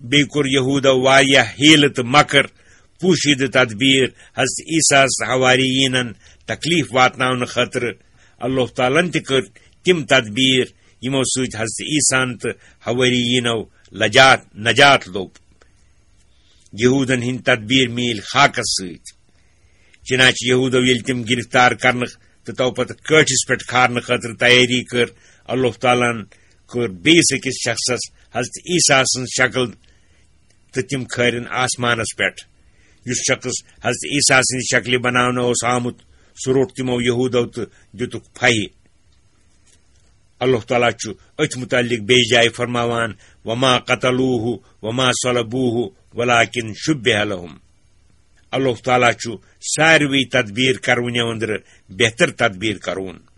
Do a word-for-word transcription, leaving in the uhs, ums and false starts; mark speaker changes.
Speaker 1: बे core यहूदो वारिया heal तो मकर पूशीद तदबीर हज़रत ईसा हवारियीनन तकलीफ वातनावन खतर अल्लाह तालन त कर तिम तदबीर यमो सत हज़रत ईसान तो हवारियीनो लजात नजात लोब यहूदन हिंद तदबीर मील खाकस सत चिनाच यहूदो ये तिम गिरफ्तार कर तो तो पत कठिस पे खारन खतर तैयारी कर अल्लाह तालन कर बेस अकिस शख्सस हज़रत ईसा सं शक्ल तो तिम खरन आसमानस पे युस शख्स हज़रत ईसा सं शक्ल बनावन ओस आमुत सह रोट तिमो यहूदो तो दितुक फही अल्लाह ताला छु अथ मुतालिक बे जाय फरमावान वमा कतलूहु वमा सलबूहु वलाकिन शुब्बिह लहुम अल्लाह ताला छु सारवी तदबीर करवने अंदर बेहतर तदबीर करून।